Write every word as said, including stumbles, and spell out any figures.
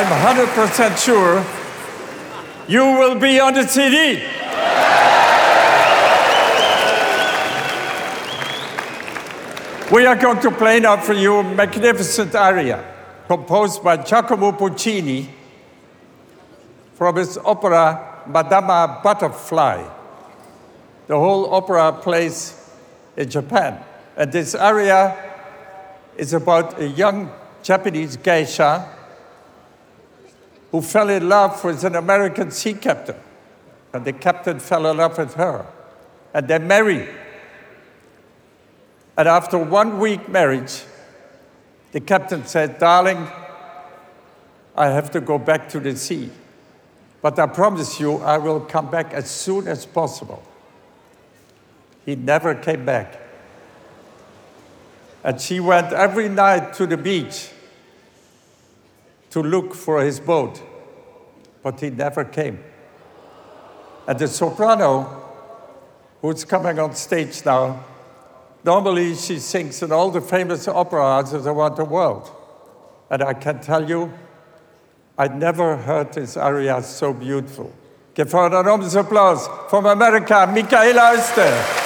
I'm one hundred percent sure you will be on the C D. We are going to play now for you a magnificent aria composed by Giacomo Puccini from his opera Madama Butterfly. The whole opera plays in Japan. And this aria is about a young Japanese geisha who fell in love with an American sea captain. And the captain fell in love with her. And they married. And after one week marriage, the captain said, "Darling, I have to go back to the sea. But I promise you, I will come back as soon as possible." He never came back. And she went every night to the beach to look for his boat, but he never came. And the soprano, who's coming on stage now, normally she sings in all the famous opera houses around the world. And I can tell you, I never heard this aria so beautiful. Give her an enormous applause from America, Michaela Oster.